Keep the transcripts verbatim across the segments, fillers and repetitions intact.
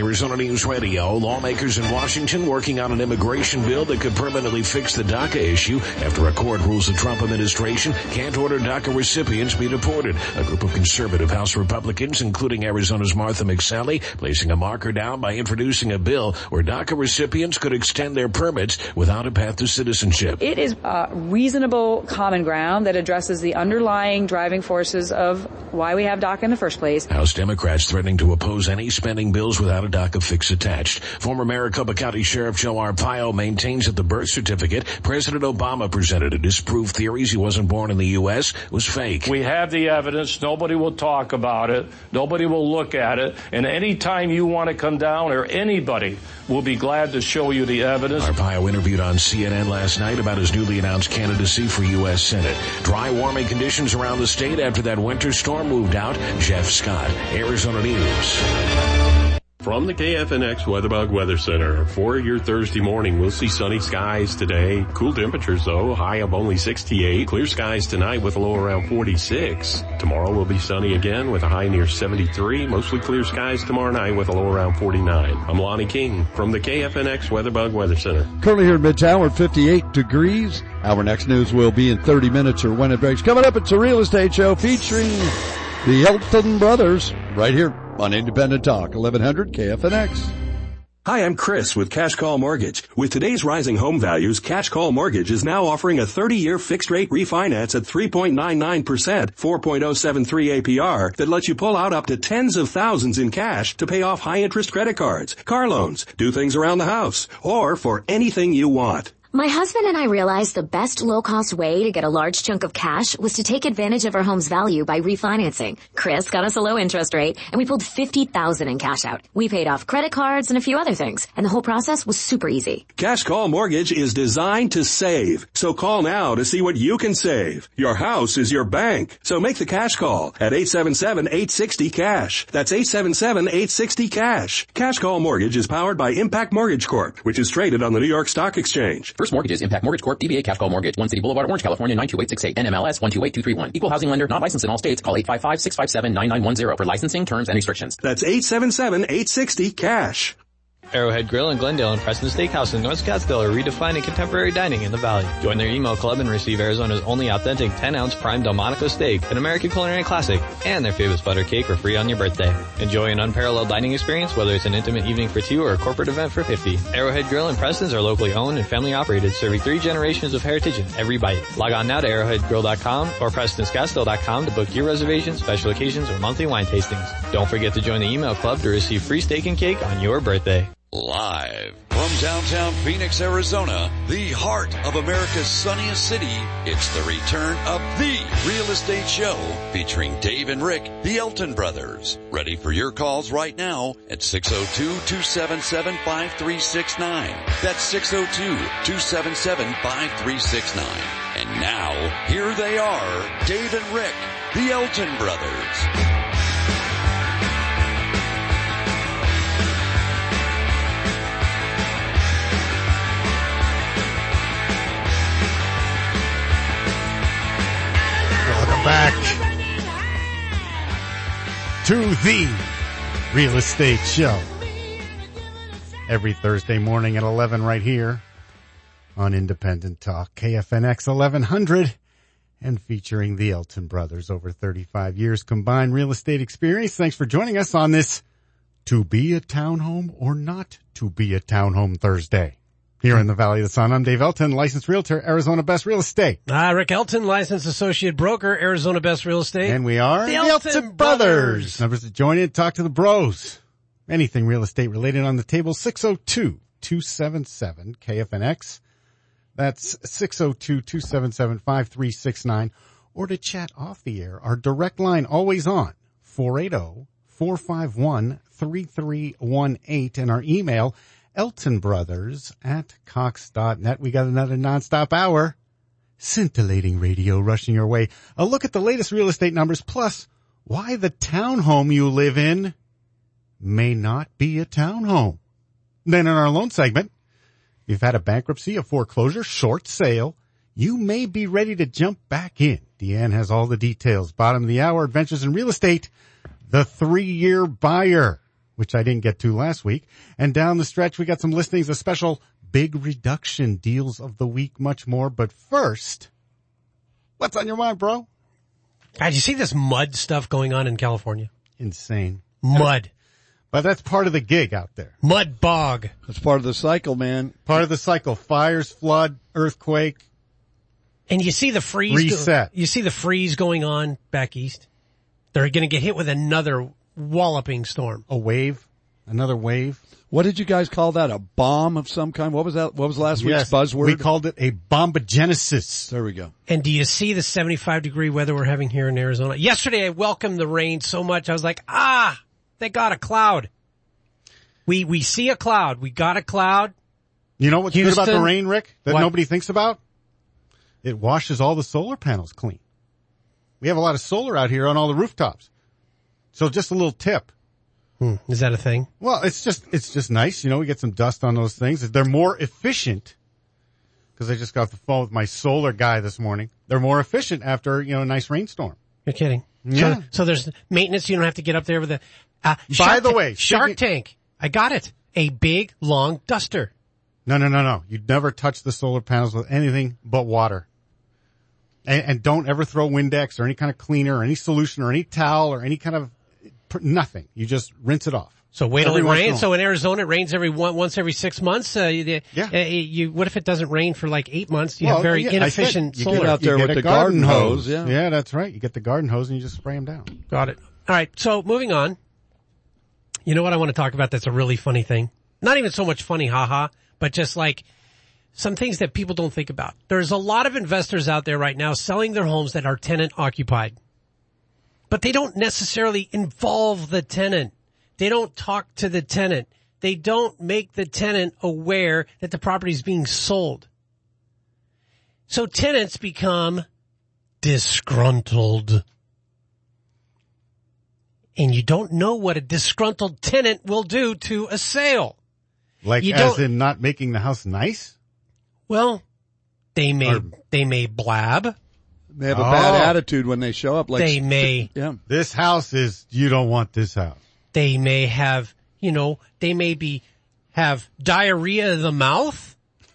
Arizona News Radio. Lawmakers in Washington working on an immigration bill that could permanently fix the DACA issue after a court rules the Trump administration can't order DACA recipients be deported. A group of conservative House Republicans, including Arizona's Martha McSally, placing a marker down by introducing a bill where DACA recipients could extend their permits without a path to citizenship. It is uh, reasonable common ground that addresses the underlying driving forces of why we have DACA in the first place. House Democrats threatening to oppose any spending bills without a DACA fix attached. Former Maricopa County Sheriff Joe Arpaio maintains that the birth certificate President Obama presented to disprove theories he wasn't born in the U S was fake. We have the evidence. Nobody will talk about it. Nobody will look at it. And any time you want to come down, or anybody will be glad to show you the evidence. Arpaio interviewed on C N N last night about his newly announced candidacy for U S Senate. Dry, warming conditions around the state after that winter storm moved out. Jeff Scott, Arizona News. From the K F N X WeatherBug Weather Center, for your Thursday morning, we'll see sunny skies today. Cool temperatures, though, high of only sixty-eight. Clear skies tonight with a low around forty-six. Tomorrow will be sunny again with a high near seventy-three. Mostly clear skies tomorrow night with a low around forty-nine. I'm Lonnie King from the K F N X WeatherBug Weather Center. Currently here in Midtown, we're fifty-eight degrees. Our next news will be in thirty minutes or when it breaks. Coming up, it's a real estate show featuring the Elton Brothers right here on Independent Talk, eleven hundred K F N X. Hi, I'm Chris with Cash Call Mortgage. With today's rising home values, Cash Call Mortgage is now offering a thirty-year fixed-rate refinance at three point nine nine percent, four point oh seven three A P R that lets you pull out up to tens of thousands in cash to pay off high-interest credit cards, car loans, do things around the house, or for anything you want. My husband and I realized the best low-cost way to get a large chunk of cash was to take advantage of our home's value by refinancing. Chris got us a low interest rate, and we pulled fifty thousand dollars in cash out. We paid off credit cards and a few other things, and the whole process was super easy. Cash Call Mortgage is designed to save. So call now to see what you can save. Your house is your bank. So make the cash call at eight seven seven, eight six zero, cash. That's eight seven seven, eight six zero, cash. Cash Call Mortgage is powered by Impact Mortgage Corp, which is traded on the New York Stock Exchange. First Mortgages, Impact Mortgage Corp, D B A Cash Call Mortgage, One City Boulevard, Orange, California, nine two eight six eight, N M L S one two eight two three one. Equal housing lender, not licensed in all states. Call eight five five, six five seven, nine nine one zero for licensing, terms, and restrictions. That's eight seven seven, eight six zero, cash. Arrowhead Grill in Glendale and Preston Steakhouse in North Scottsdale are redefining contemporary dining in the Valley. Join their email club and receive Arizona's only authentic ten ounce prime Delmonico steak, an American culinary classic, and their famous butter cake for free on your birthday. Enjoy an unparalleled dining experience, whether it's an intimate evening for two or a corporate event for fifty. Arrowhead Grill and Preston's are locally owned and family operated, serving three generations of heritage in every bite. Log on now to arrowhead grill dot com or preston scottsdale dot com to book your reservations, special occasions, or monthly wine tastings. Don't forget to join the email club to receive free steak and cake on your birthday. Live from downtown Phoenix, Arizona, the heart of America's sunniest city, it's the return of The Real Estate Show featuring Dave and Rick, the Elton Brothers. Ready for your calls right now at six oh two, two seven seven, five three six nine. That's six oh two, two seven seven, five three six nine. And now, here they are, Dave and Rick, the Elton Brothers. Back to the Real Estate Show every Thursday morning at eleven right here on Independent Talk, K F N X eleven hundred, and featuring the Elton Brothers, over thirty-five years combined real estate experience. Thanks for joining us on this To Be a Townhome or Not to Be a Townhome Thursday. Here in the Valley of the Sun, I'm Dave Elton, licensed realtor, Arizona Best Real Estate. Ah, Rick Elton, licensed associate broker, Arizona Best Real Estate. And we are the, the Elton, Elton Brothers. Brothers. Numbers to join in, talk to the bros. Anything real estate related on the table, six oh two, two seven seven, K F N X. That's six oh two, two seven seven, five three six nine. Or to chat off the air, our direct line always on, four eight zero, four five one, three three one eight. And our email, Elton Brothers at Cox dot net. We got another nonstop hour. Scintillating radio rushing your way. A look at the latest real estate numbers, plus why the townhome you live in may not be a townhome. Then in our loan segment, if you've had a bankruptcy, a foreclosure, short sale, you may be ready to jump back in. Deanne has all the details. Bottom of the hour, Adventures in Real Estate, the three-year buyer, which I didn't get to last week. And down the stretch, we got some listings, a special big reduction, deals of the week, much more. But first, what's on your mind, bro? God, you see this mud stuff going on in California? Insane. Mud. But that's part of the gig out there. Mud bog. That's part of the cycle, man. Part of the cycle. Fires, flood, earthquake. And you see the freeze. Reset. Go, you see the freeze going on back east. They're going to get hit with another walloping storm. A wave. Another wave. What did you guys call that? A bomb of some kind? What was that? What was last yes, week's buzzword? We called it a bombogenesis. There we go. And do you see the seventy-five degree weather we're having here in Arizona? Yesterday I welcomed the rain so much. I was like, ah, they got a cloud. We, we see a cloud. We got a cloud. You know what's Houston, good about the rain, Rick, that what? nobody thinks about? It washes all the solar panels clean. We have a lot of solar out here on all the rooftops. So just a little tip. Hmm. Is that a thing? Well, it's just, it's just nice. You know, we get some dust on those things. They're more efficient. Cause I just got off the phone with my solar guy this morning. They're more efficient after, you know, a nice rainstorm. You're kidding. Yeah. So, so there's maintenance. You don't have to get up there with a, uh, By the ta- way, Shark speaking- Tank. I got it. A big, long duster. No, no, no, no. You'd never touch the solar panels with anything but water. And, and don't ever throw Windex or any kind of cleaner or any solution or any towel or any kind of, nothing. You just rinse it off. So wait till Every it once in a rains. while. So in Arizona, it rains every one, once every six months. Uh, you, Yeah. Uh, you, what if it doesn't rain for like eight months? You Well, have very yeah, I inefficient said you solar. get out there you with get a the garden hose, Yeah. yeah. that's right. You get the garden hose and you just spray them down. Got it. All right. So moving on. You know what I want to talk about? That's a really funny thing. Not even so much funny, haha, but just like some things that people don't think about. There's a lot of investors out there right now selling their homes that are tenant occupied, but they don't necessarily involve the tenant. They don't talk to the tenant. They don't make the tenant aware that the property is being sold. So tenants become disgruntled. And you don't know what a disgruntled tenant will do to a sale. Like You as don't- in not making the house nice? Well, they may, Or- they may blab. They have a Oh. bad attitude when they show up. Like They may, yeah. This house is, you don't want this house. they may have, you know, they may be, have diarrhea of the mouth.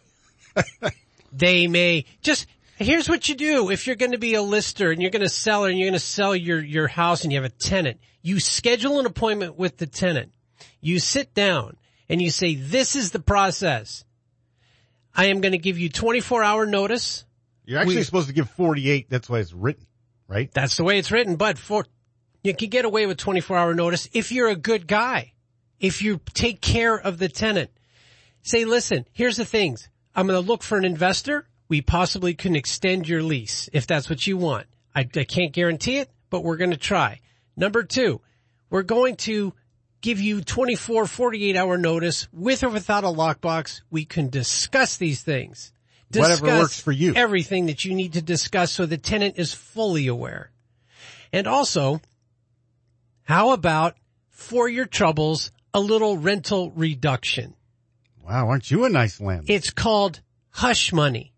They may just, here's what you do. If you're going to be a lister and you're going to sell and you're going to sell your, your house and you have a tenant, you schedule an appointment with the tenant. You sit down and you say, this is the process. I am going to give you twenty-four hour notice. You're actually We- supposed to give forty-eight. That's why it's written, right? That's the way it's written, but for, you can get away with twenty-four hour notice if you're a good guy. If you take care of the tenant. Say, listen, here's the things. I'm going to look for an investor. We possibly can extend your lease if that's what you want. I, I can't guarantee it, but we're going to try. Number two, we're going to give you twenty-four, forty-eight hour notice with or without a lockbox. We can discuss these things. Discuss Whatever works for you. Everything that you need to discuss so the tenant is fully aware. And also, how about for your troubles, a little rental reduction? Wow, aren't you a nice landlord? It's called hush money.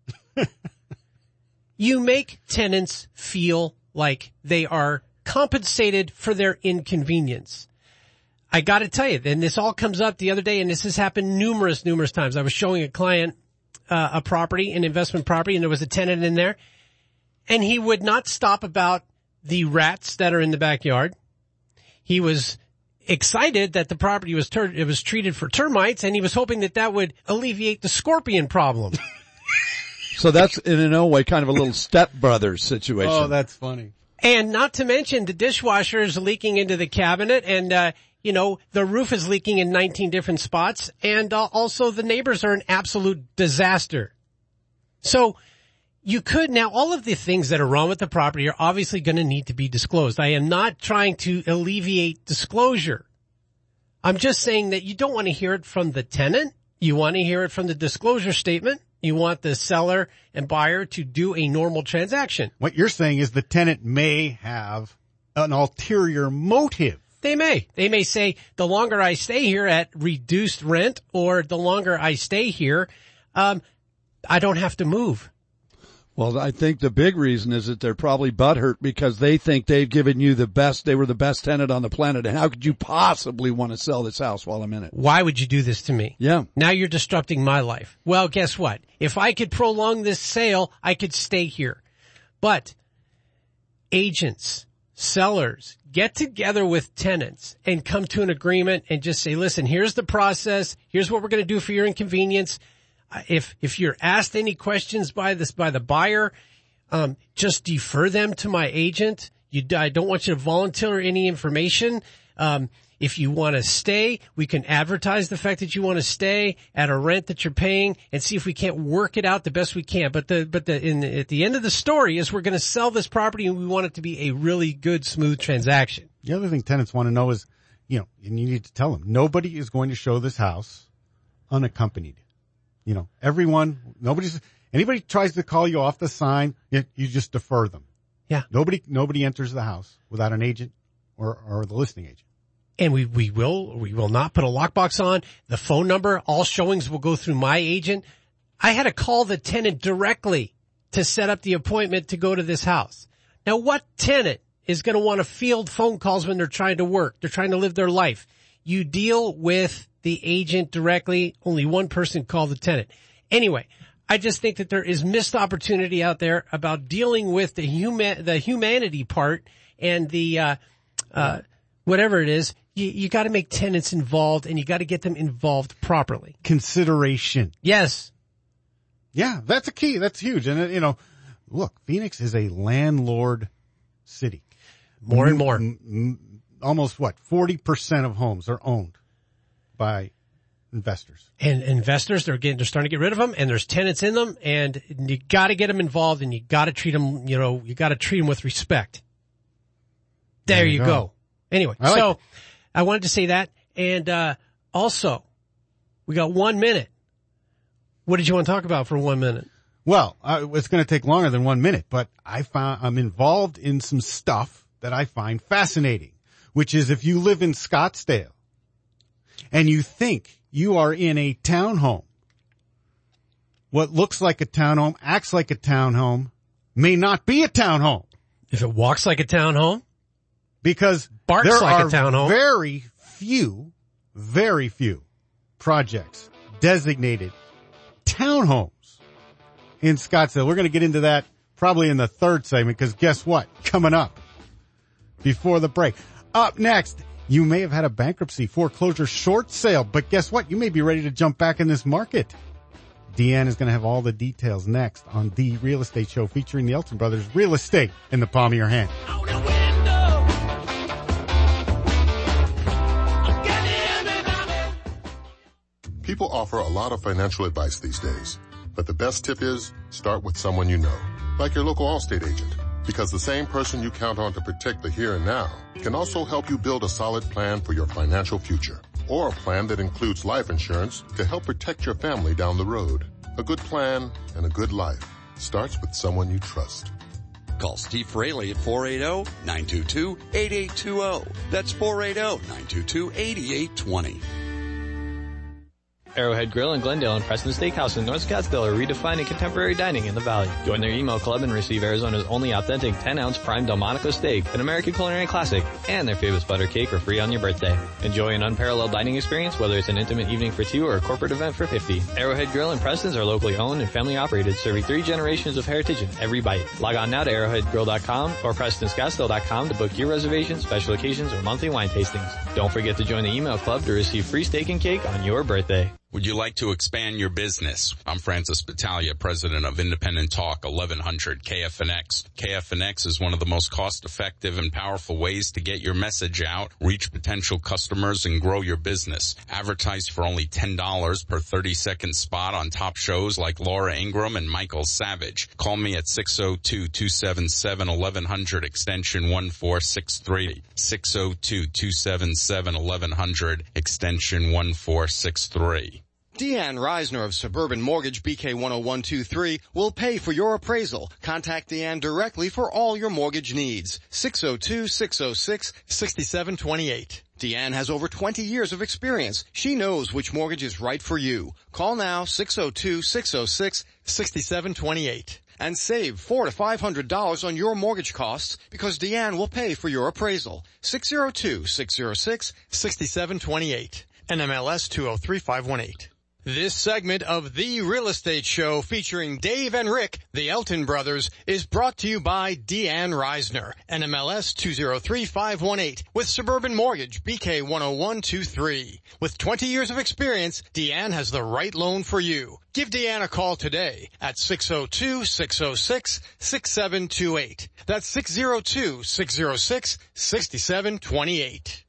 You make tenants feel like they are compensated for their inconvenience. I got to tell you, and this all comes up the other day, and this has happened numerous, numerous times. I was showing a client uh, a property, an investment property, and there was a tenant in there, and he would not stop about the rats that are in the backyard. He was excited that the property was tur- it was treated for termites, and he was hoping that that would alleviate the scorpion problem. So that's in no way kind of a little stepbrothers situation. Oh, that's funny. And not to mention the dishwasher is leaking into the cabinet, and uh, you know, the roof is leaking in nineteen different spots, and uh, also the neighbors are an absolute disaster. So you could now, all of the things that are wrong with the property are obviously going to need to be disclosed. I am not trying to alleviate disclosure. I'm just saying that you don't want to hear it from the tenant. You want to hear it from the disclosure statement. You want the seller and buyer to do a normal transaction. What you're saying is the tenant may have an ulterior motive. They may. They may say, the longer I stay here at reduced rent, or the longer I stay here, um, I don't have to move. Well, I think the big reason is that they're probably butthurt because they think they've given you the best, they were the best tenant on the planet. And how could you possibly want to sell this house while I'm in it? Why would you do this to me? Yeah. Now you're disrupting my life. Well, guess what? If I could prolong this sale, I could stay here. But agents, sellers, get together with tenants and come to an agreement and just say, listen, here's the process. Here's what we're going to do for your inconvenience. If, if you're asked any questions by this, by the buyer, um, just defer them to my agent. You, I don't want you to volunteer any information. Um, if you want to stay, we can advertise the fact that you want to stay at a rent that you're paying and see if we can't work it out the best we can. But the, but the, in the, at the end of the story is we're going to sell this property and we want it to be a really good, smooth transaction. The other thing tenants want to know is, you know, and you need to tell them, nobody is going to show this house unaccompanied. You know, everyone, nobody's, anybody tries to call you off the sign, you, you just defer them. Yeah. Nobody, nobody enters the house without an agent or, or the listing agent. And we, we will, we will not put a lockbox on. The phone number, all showings will go through my agent. I had to call the tenant directly to set up the appointment to go to this house. Now, what tenant is going to want to field phone calls when they're trying to work? They're trying to live their life. You deal with the agent directly. Only one person called the tenant. Anyway, I just think that there is missed opportunity out there about dealing with the human, the humanity part and the, uh, uh, whatever it is. You, you got to make tenants involved and you got to get them involved properly. Consideration. Yes. Yeah, that's a key. That's huge. And, you know, look, Phoenix is a landlord city. More and more. M- m- almost what? forty percent of homes are owned by investors. And investors, they're getting, they're starting to get rid of them and there's tenants in them and you got to get them involved and you got to treat them, you know, you got to treat them with respect. There, there you go. go. Anyway, I like so it. I wanted to say that. And, uh, also we got one minute. What did you want to talk about for one minute? Well, uh, it's going to take longer than one minute, but I found I'm involved in some stuff that I find fascinating, which is if you live in Scottsdale, and you think you are in a townhome, what looks like a townhome, acts like a townhome, may not be a townhome. If it walks like a townhome? Because barks there like are a townhome. very few, very few projects designated townhomes in Scottsdale. We're going to get into that probably in the third segment because guess what? Coming up before the break. Up next, you may have had a bankruptcy foreclosure short sale, but guess what? You may be ready to jump back in this market. Deanne is going to have all the details next on The Real Estate Show featuring the Elton Brothers. Real estate in the palm of your hand. People offer a lot of financial advice these days, but the best tip is start with someone you know, like your local Allstate agent. Because the same person you count on to protect the here and now can also help you build a solid plan for your financial future. Or a plan that includes life insurance to help protect your family down the road. A good plan and a good life starts with someone you trust. Call Steve Fraley at four eight zero, nine two two, eight eight two zero. That's four eight zero, nine two two, eight eight two zero. Arrowhead Grill in Glendale and Preston Steakhouse in North Scottsdale are redefining contemporary dining in the Valley. Join their email club and receive Arizona's only authentic ten ounce prime Delmonico steak, an American culinary classic, and their famous butter cake for free on your birthday. Enjoy an unparalleled dining experience, whether it's an intimate evening for two or a corporate event for fifty. Arrowhead Grill and Preston's are locally owned and family operated, serving three generations of heritage in every bite. Log on now to arrowhead grill dot com or preston scottsdale dot com to book your reservations, special occasions, or monthly wine tastings. Don't forget to join the email club to receive free steak and cake on your birthday. Would you like to expand your business? I'm Francis Battaglia, president of Independent Talk, eleven hundred K F N X. K F N X is one of the most cost-effective and powerful ways to get your message out, reach potential customers, and grow your business. Advertise for only ten dollars per thirty second spot on top shows like Laura Ingraham and Michael Savage. Call me at six oh two, two seven seven, eleven hundred extension one four six three. six oh two, two seven seven, eleven hundred extension one four six three. Deanne Reisner of Suburban Mortgage B K one oh one two three will pay for your appraisal. Contact Deanne directly for all your mortgage needs. six oh two, six oh six, six seven two eight. Deanne has over twenty years of experience. She knows which mortgage is right for you. Call now, six oh two, six oh six, six seven two eight. and save four to five hundred dollars on your mortgage costs because Deanne will pay for your appraisal. six oh two, six oh six, six seven two eight. N M L S two oh three five one eight. This segment of The Real Estate Show featuring Dave and Rick, the Elton brothers, is brought to you by Deanne Reisner, N M L S two oh three five one eight, with Suburban Mortgage, B K one oh one two three. With twenty years of experience, Deanne has the right loan for you. Give Deanne a call today at six oh two, six oh six, six seven two eight. That's six oh two, six oh six, six seven two eight.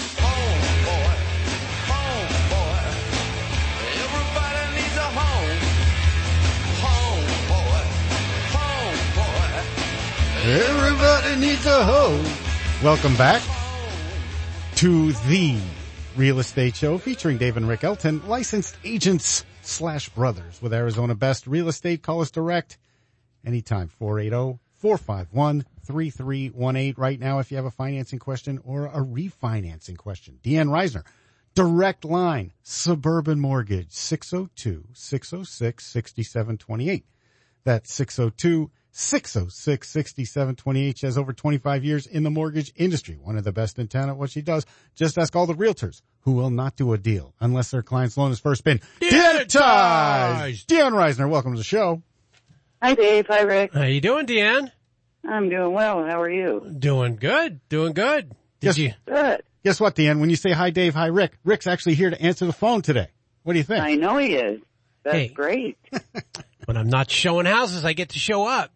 Everybody needs a home. Welcome back to the Real Estate Show featuring Dave and Rick Elton, licensed agents slash brothers with Arizona Best Real Estate. Call us direct anytime, four eight zero, four five one, three three one eight. Right now, if you have a financing question or a refinancing question, Deanne Reisner, direct line, Suburban Mortgage, six oh two, six oh six, six seven two eight. That's six oh two, six oh six, six seven two eight. She has over twenty-five years in the mortgage industry, one of the best in town at what she does. Just ask all the realtors who will not do a deal unless their client's loan has first been demonetized. Deanne Reisner, welcome to the show. Hi, Dave. Hi, Rick. How you doing, Deanne? I'm doing well. How are you? Doing good. Doing good. Did Guess, you? Good. Guess what, Deanne? When you say hi, Dave, hi, Rick, Rick's actually here to answer the phone today. What do you think? I know he is. That's hey. great. When I'm not showing houses, I get to show up.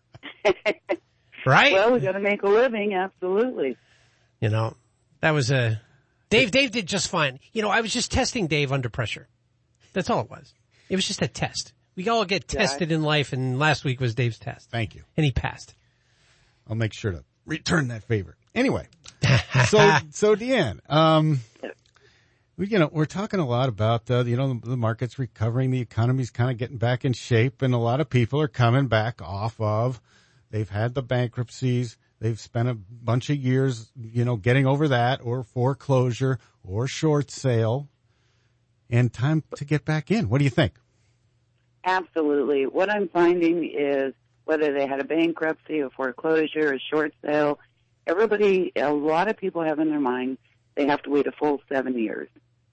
Right? Well, we got to make a living. Absolutely. You know, that was a Dave. Dave did just fine. You know, I was just testing Dave under pressure. That's all it was. It was just a test. We all get tested in life, and last week was Dave's test. Thank you. And he passed. I'll make sure to return that favor. Anyway, so so Deanne, um, we you know we're talking a lot about uh, you know the, the market's recovering, the economy's kind of getting back in shape, and a lot of people are coming back off of. They've had the bankruptcies. They've spent a bunch of years, you know, getting over that, or foreclosure, or short sale, and time to get back in. What do you think? Absolutely. What I'm finding is whether they had a bankruptcy, a foreclosure, a short sale, everybody, a lot of people have in their mind they have to wait a full seven years.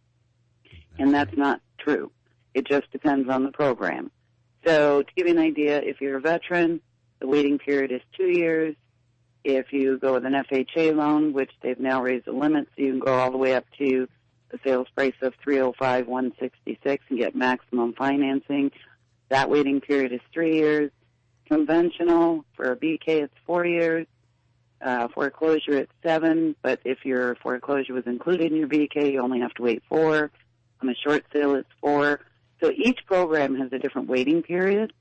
And that's not true. It just depends on the program. So to give you an idea, if you're a veteran, the waiting period is two years. If you go with an F H A loan, which they've now raised the limit, so you can go all the way up to the sales price of three oh five, one sixty-six and get maximum financing, that waiting period is three years. Conventional, for a B K, it's four years. Uh, foreclosure, it's seven, but if your foreclosure was included in your B K, you only have to wait four. On a short sale, it's four. So each program has a different waiting period.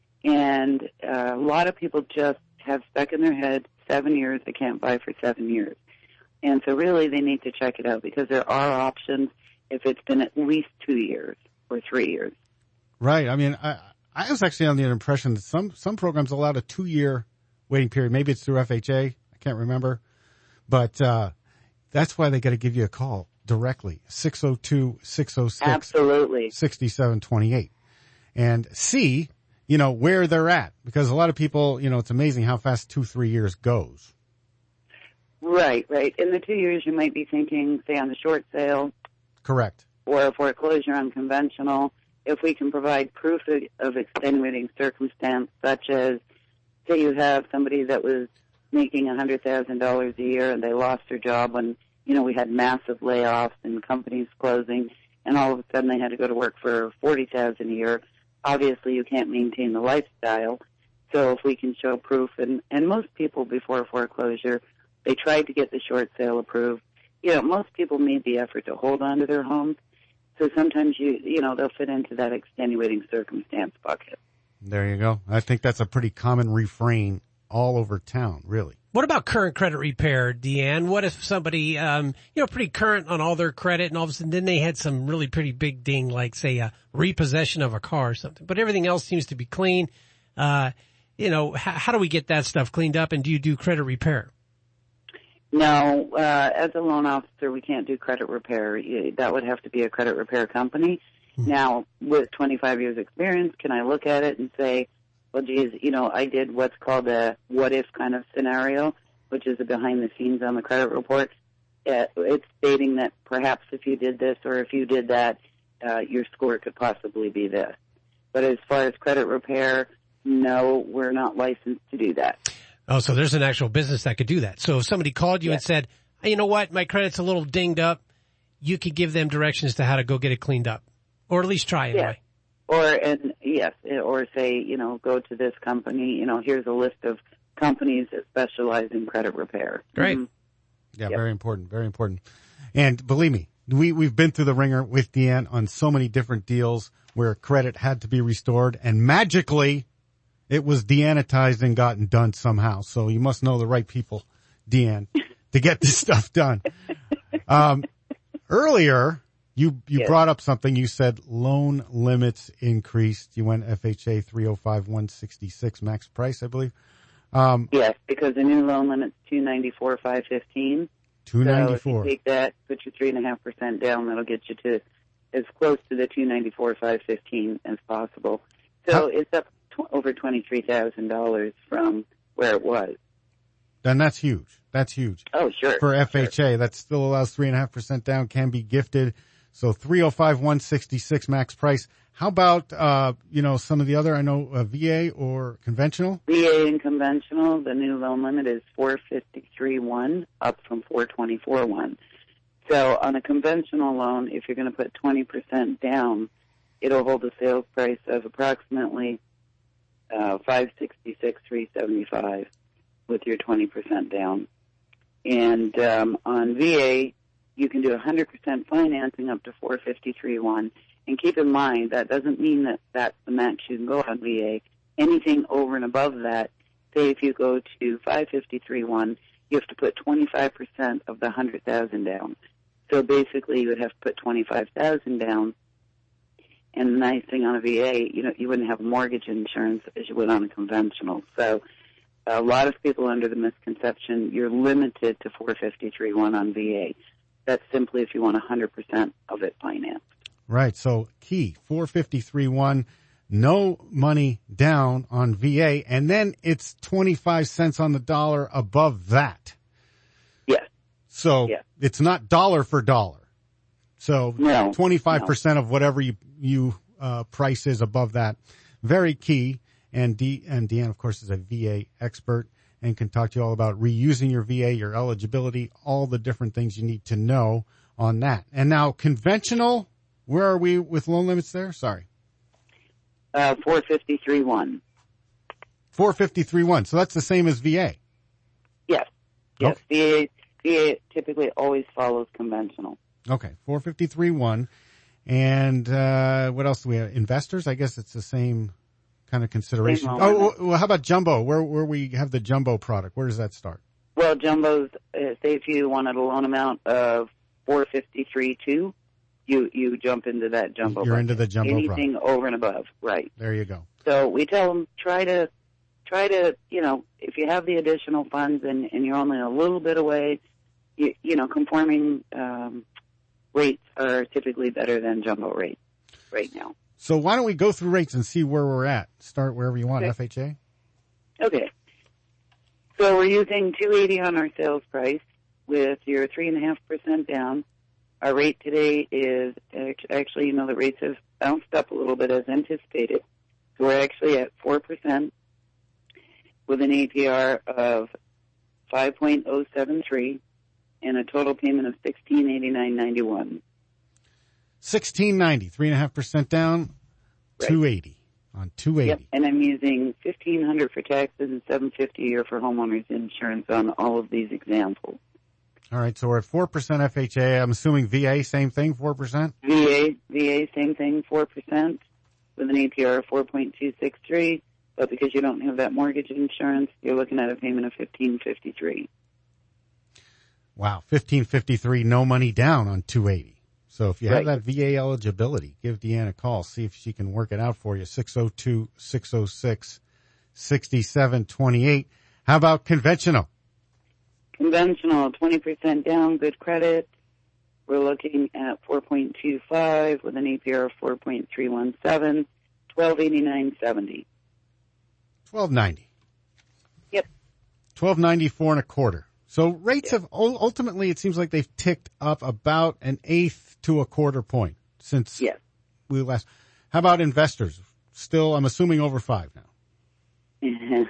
And uh, a lot of people just have stuck in their head seven years. They can't buy for seven years. And so really they need to check it out because there are options if it's been at least two years or three years. Right. I mean, I, I was actually on the impression that some, some programs allowed a two-year waiting period. Maybe it's through F H A. I can't remember. But uh, that's why they got to give you a call directly, six oh two, six oh six, Absolutely. six seven two eight. And see, you know, where they're at. Because a lot of people, you know, it's amazing how fast two, three years goes. Right, right. In the two years, you might be thinking, say, on the short sale. Correct. Or a foreclosure on conventional. If we can provide proof of extenuating circumstance, such as, say you have somebody that was making one hundred thousand dollars a year and they lost their job when, you know, we had massive layoffs and companies closing, and all of a sudden they had to go to work for forty thousand dollars a year. Obviously, you can't maintain the lifestyle. So if we can show proof, and, and most people before foreclosure, they tried to get the short sale approved. You know, most people made the effort to hold on to their homes. So sometimes, you you know, they'll fit into that extenuating circumstance bucket. There you go. I think that's a pretty common refrain all over town, really. What about current credit repair, Deanne? What if somebody, um, you know, pretty current on all their credit, and all of a sudden then they had some really pretty big ding, like, say, a repossession of a car or something, but everything else seems to be clean. Uh, you know, how, how do we get that stuff cleaned up, and do you do credit repair? No, uh, as a loan officer, we can't do credit repair. That would have to be a credit repair company. Mm-hmm. Now, with twenty-five years experience, can I look at it and say, well, geez, you know, I did what's called a what-if kind of scenario, which is a behind-the-scenes on the credit report. Uh, it's stating that perhaps if you did this or if you did that, uh, your score could possibly be this. But as far as credit repair, no, we're not licensed to do that. Oh, so there's an actual business that could do that. So if somebody called you yeah. and said, hey, you know what, my credit's a little dinged up, you could give them directions to how to go get it cleaned up. Or at least try anyway. Yeah. Or, and yes, or say, you know, go to this company, you know, here's a list of companies that specialize in credit repair. Great. Mm-hmm. Yeah, yep. very important, very important. And believe me, we, we've been through the ringer with Deanne on so many different deals where credit had to be restored, and magically it was deanitized and gotten done somehow. So you must know the right people, Deanne, to get this stuff done. Um, earlier, you, you yes. brought up something. You said loan limits increased. You went F H A three oh five one sixty-six max price, I believe. Um, yes, because the new loan limit's two ninety-four five fifteen. two ninety-four. So if you take that, put your three and a half percent down, that'll get you to as close to the two ninety-four five fifteen as possible. So How? it's up tw- over twenty-three thousand dollars from where it was. Then that's huge. That's huge. Oh, sure. For F H A, sure. that still allows three and a half percent down, can be gifted. So three oh five one sixty-six max price. How about, uh, you know, some of the other, I know, uh, V A or conventional? V A and conventional, the new loan limit is four fifty-three one, up from four twenty-four one. So on a conventional loan, if you're going to put twenty percent down, it'll hold a sales price of approximately uh, five sixty-six three seventy-five with your twenty percent down. And um, on V A, you can do one hundred percent financing up to four fifty-three one. And keep in mind, that doesn't mean that that's the max you can go on V A. Anything over and above that, say if you go to five fifty-three one, you have to put twenty-five percent of the one hundred thousand down. So basically, you would have to put twenty-five thousand down. And the nice thing on a V A, you know, you wouldn't have mortgage insurance as you would on a conventional. So a lot of people are under the misconception you're limited to four fifty-three one on V A. That's simply if you want one hundred percent of it financed. Right. So key, four fifty-three one, no money down on V A, and then it's twenty-five cents on the dollar above that. Yes. So yes. It's not dollar for dollar. So no, twenty-five percent no. of whatever you, you, uh, price is above that. Very key. And D, and Deanne, of course, is a V A expert and can talk to you all about reusing your V A, your eligibility, all the different things you need to know on that. And now conventional, where are we with loan limits there? Sorry. Uh, four fifty-three one. four fifty-three one. So that's the same as V A. Yes. Yes. Okay. V A, V A typically always follows conventional. Okay. four fifty-three one. And, uh, what else do we have? Investors? I guess it's the same kind of consideration. Same oh, well, how about jumbo? Where, where we have the jumbo product? Where does that start? Well, jumbos, uh, say if you wanted a loan amount of four fifty-three two. You, you jump into that jumbo. You're bucket. into the jumbo Anything product. over and above, right. There you go. So we tell them, try to, try to, you know, if you have the additional funds and, and you're only a little bit away, you, you know, conforming, um, rates are typically better than jumbo rates right now. So why don't we go through rates and see where we're at? Start wherever you want, okay. F H A? Okay. So we're using two eighty on our sales price with your three and a half percent down. Our rate today is actually, you know, the rates have bounced up a little bit as anticipated. So we're actually at four percent with an A P R of five point oh seven three and a total payment of sixteen eighty-nine ninety-one. sixteen ninety, three and a half percent down, right. two eighty on two eighty. Yep, and I'm using fifteen hundred for taxes and seven fifty a year for homeowners insurance on all of these examples. All right, so we're at four percent F H A. I'm assuming V A, same thing, four percent? V A, V A, same thing, four percent with an A P R of four point two six three. But because you don't have that mortgage insurance, you're looking at a payment of fifteen fifty-three. Wow, fifteen fifty-three, no money down on two eighty. So if you have right. that V A eligibility, give Deanne a call. See if she can work it out for you. six oh two, six oh six, six seven two eight. How about conventional? Conventional, twenty percent down, good credit. We're looking at four point two five with an A P R of four point three one seven, twelve eighty-nine seventy. twelve ninety. Yep. twelve ninety-four and a quarter. So rates have ultimately, it seems like they've ticked up about an eighth to a quarter point since yes. we last. How about investors? Still, I'm assuming over five now.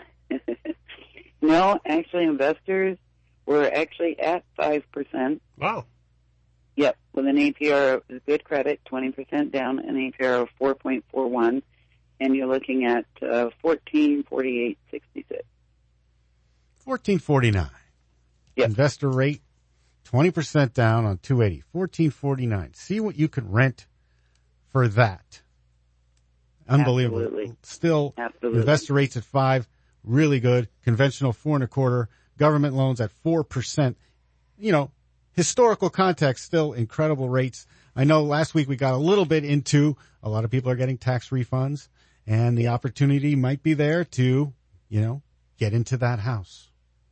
No, actually, investors were actually at five percent. Wow. Yep, with an A P R of good credit, twenty percent down, an A P R of four point four one, and you're looking at uh, fourteen forty-eight sixty-six. fourteen forty-nine. Yep. Investor rate, twenty percent down on two eighty. fourteen forty-nine. See what you could rent for that. Unbelievable. Absolutely. Still, Absolutely. Investor rates at five, really good. Conventional four and a quarter. Government loans at four percent. You know, historical context, still incredible rates. I know last week we got a little bit into a lot of people are getting tax refunds, and the opportunity might be there to, you know, get into that house.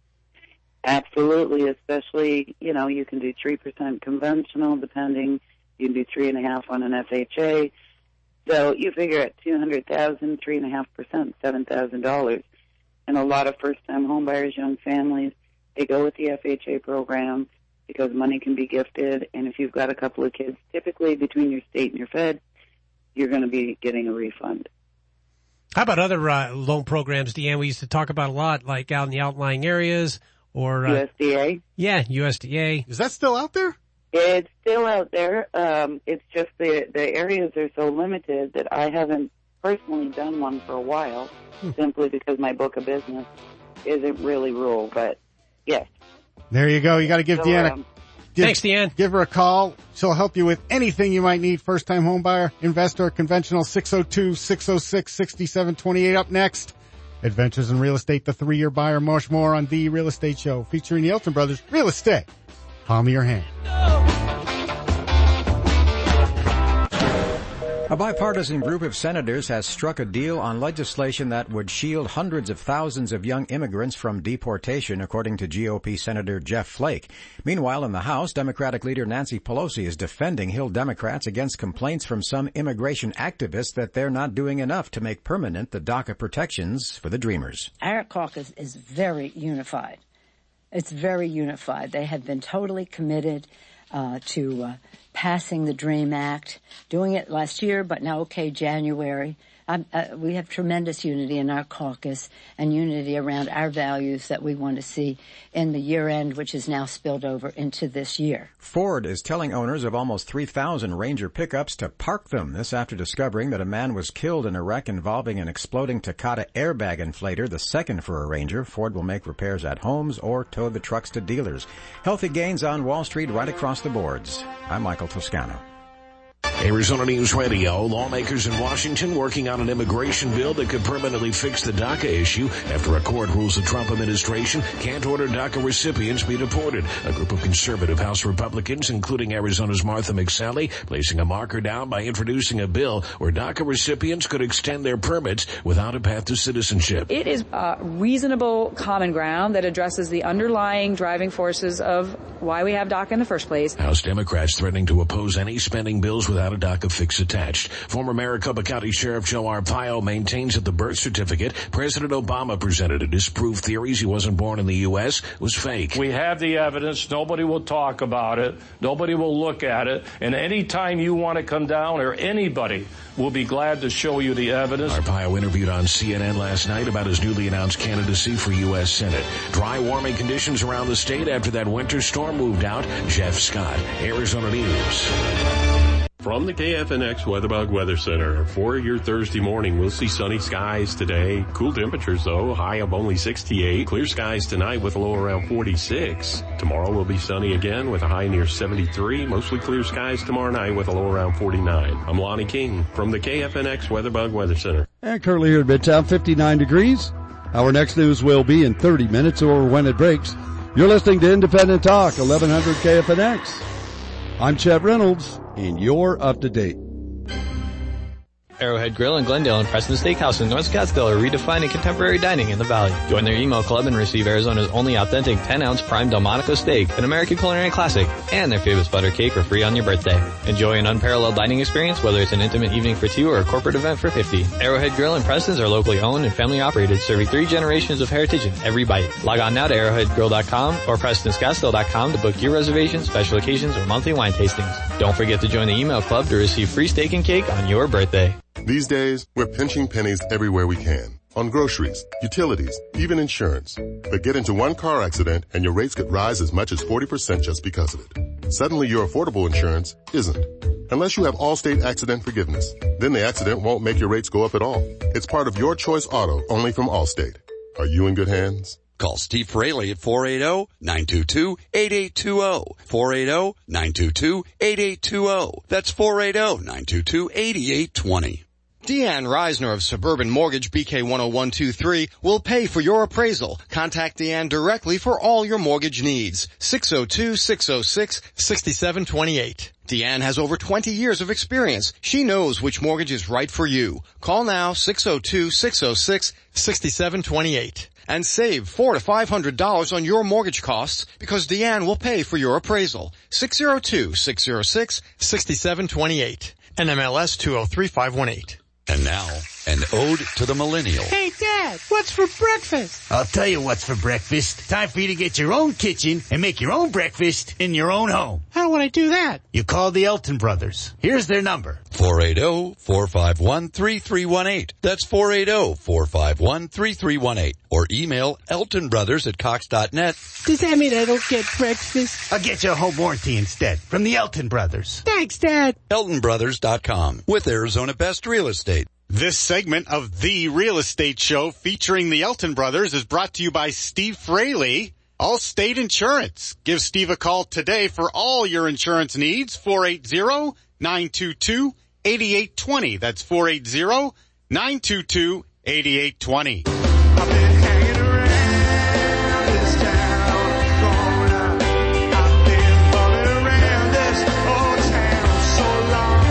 Absolutely, especially, you know, you can do three percent conventional, depending. You can do three point five on an F H A. So you figure at two hundred thousand dollars, three point five percent, seven thousand dollars. And a lot of first-time homebuyers, young families, they go with the F H A program because money can be gifted. And if you've got a couple of kids, typically between your state and your Fed, you're going to be getting a refund. How about other uh, loan programs, Deanne, we used to talk about a lot, like out in the outlying areas? Or, uh, U S D A? Yeah, U S D A. Is that still out there? It's still out there. Um, it's just the the areas are so limited that I haven't personally done one for a while, hmm. simply because my book of business isn't really rural. But yes, there you go. You got to give so, Deanna. Um, give, Thanks, Deanne. Give her a call. She'll help you with anything you might need. First time home buyer, investor, conventional. six oh two, six oh six, six seven two eight. Up next, Adventures in Real Estate, the three-year buyer, much more on The Real Estate Show, featuring the Elton Brothers. Real estate, palm of your hand. A bipartisan group of senators has struck a deal on legislation that would shield hundreds of thousands of young immigrants from deportation, according to G O P Senator Jeff Flake. Meanwhile, in the House, Democratic leader Nancy Pelosi is defending Hill Democrats against complaints from some immigration activists that they're not doing enough to make permanent the DACA protections for the Dreamers. Our caucus is very unified. It's very unified. They have been totally committed uh, to uh, passing the DREAM Act, doing it last year, but now, okay, January. Um, uh, we have tremendous unity in our caucus and unity around our values that we want to see in the year end, which is now spilled over into this year. Ford is telling owners of almost three thousand Ranger pickups to park them. This after discovering that a man was killed in a wreck involving an exploding Takata airbag inflator, the second for a Ranger. Ford will make repairs at homes or tow the trucks to dealers. Healthy gains on Wall Street right across the boards. I'm Michael Toscano. Arizona News Radio, lawmakers in Washington working on an immigration bill that could permanently fix the DACA issue after a court rules the Trump administration can't order DACA recipients be deported. A group of conservative House Republicans, including Arizona's Martha McSally, placing a marker down by introducing a bill where DACA recipients could extend their permits without a path to citizenship. It is a reasonable common ground that addresses the underlying driving forces of why we have DACA in the first place. House Democrats threatening to oppose any spending bills without a DACA fix attached. Former Maricopa County Sheriff Joe Arpaio maintains that the birth certificate President Obama presented to disprove theories he wasn't born in the U S was fake. We have the evidence. Nobody will talk about it. Nobody will look at it. And any time you want to come down, or anybody will be glad to show you the evidence. Arpaio interviewed on C N N last night about his newly announced candidacy for U S Senate. Dry, warming conditions around the state after that winter storm moved out. Jeff Scott, Arizona News. From the K F N X WeatherBug Weather Center, for your Thursday morning, we'll see sunny skies today. Cool temperatures, though, high of only sixty-eight. Clear skies tonight with a low around forty-six. Tomorrow will be sunny again with a high near seventy-three. Mostly clear skies tomorrow night with a low around forty-nine. I'm Lonnie King from the K F N X WeatherBug Weather Center. And currently here in Midtown, fifty-nine degrees. Our next news will be in thirty minutes or when it breaks. You're listening to Independent Talk, eleven hundred K F N X. I'm Chet Reynolds, and you're up to date. Arrowhead Grill in Glendale and Preston Steakhouse in North Scottsdale are redefining contemporary dining in the Valley. Join their email club and receive Arizona's only authentic ten ounce prime Delmonico steak, an American culinary classic, and their famous butter cake for free on your birthday. Enjoy an unparalleled dining experience, whether it's an intimate evening for two or a corporate event for fifty. Arrowhead Grill and Preston's are locally owned and family operated, serving three generations of heritage in every bite. Log on now to arrowhead grill dot com or preston scottsdale dot com to book your reservations, special occasions, or monthly wine tastings. Don't forget to join the email club to receive free steak and cake on your birthday. These days, we're pinching pennies everywhere we can. On groceries, utilities, even insurance. But get into one car accident and your rates could rise as much as forty percent just because of it. Suddenly your affordable insurance isn't. Unless you have Allstate Accident Forgiveness. Then the accident won't make your rates go up at all. It's part of Your Choice Auto, only from Allstate. Are you in good hands? Call Steve Fraley at four eight zero, nine two two, eight eight two zero. four eight zero, nine two two, eight eight two zero. That's four eight zero, nine two two, eight eight two zero. Deanne Reisner of Suburban Mortgage B K one oh one two three will pay for your appraisal. Contact Deanne directly for all your mortgage needs. six oh two, six oh six, six seven two eight. Deanne has over twenty years of experience. She knows which mortgage is right for you. Call now, six oh two, six oh six, six seven two eight. And save four to five hundred dollars on your mortgage costs because Deanne will pay for your appraisal. six oh two, six oh six, six seven two eight. N M L S two oh three five one eight. And now, an ode to the millennial. Hey, Dad, what's for breakfast? I'll tell you what's for breakfast. Time for you to get your own kitchen and make your own breakfast in your own home. How would I do that? You call the Elton Brothers. Here's their number. four eight zero, four five one, three three one eight. That's four eight zero, four five one, three three one eight. Or email elton brothers at cox dot net. Does that mean I don't get breakfast? I'll get you a home warranty instead from the Elton Brothers. Thanks, Dad. elton brothers dot com with Arizona Best Real Estate. This segment of The Real Estate Show featuring the Elton Brothers is brought to you by Steve Fraley, Allstate Insurance. Give Steve a call today for all your insurance needs, four eight zero, nine two two, eight eight two zero. That's four eight zero, nine two two, eight eight two zero. I've been hanging around this town, growing up. I've been bumming around this old town so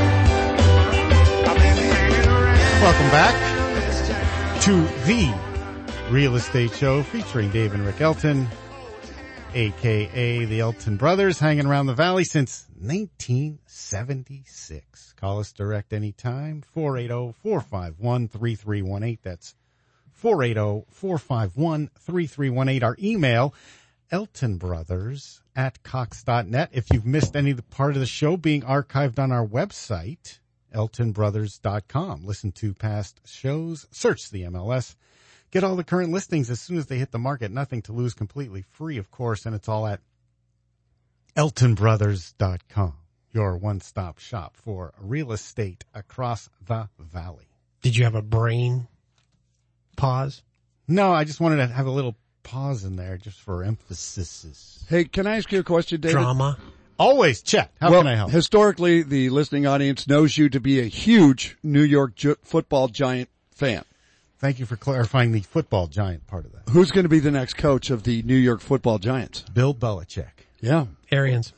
long. I've been hanging around. Welcome back to The Real Estate Show featuring Dave and Rick Elton, a k a the Elton Brothers, hanging around the valley since nineteen seventy-six. Call us direct anytime, four eight zero, four five one, three three one eight. That's four eight zero, four five one, three three one eight. Our email, eltonbrothers at cox dot net. If you've missed any of the part of the show being archived on our website, elton brothers dot com. Listen to past shows, search the M L S. Get all the current listings as soon as they hit the market. Nothing to lose, completely free, of course, and it's all at elton brothers dot com, your one-stop shop for real estate across the valley. Did you have a brain pause? No, I just wanted to have a little pause in there just for emphasis. Hey, can I ask you a question, David? Drama. Always, Chet. How well, can I help? Historically, the listening audience knows you to be a huge New York Gi- football Giant fan. Thank you for clarifying the football Giant part of that. Who's going to be the next coach of the New York football Giants? Bill Belichick. Yeah. Arians.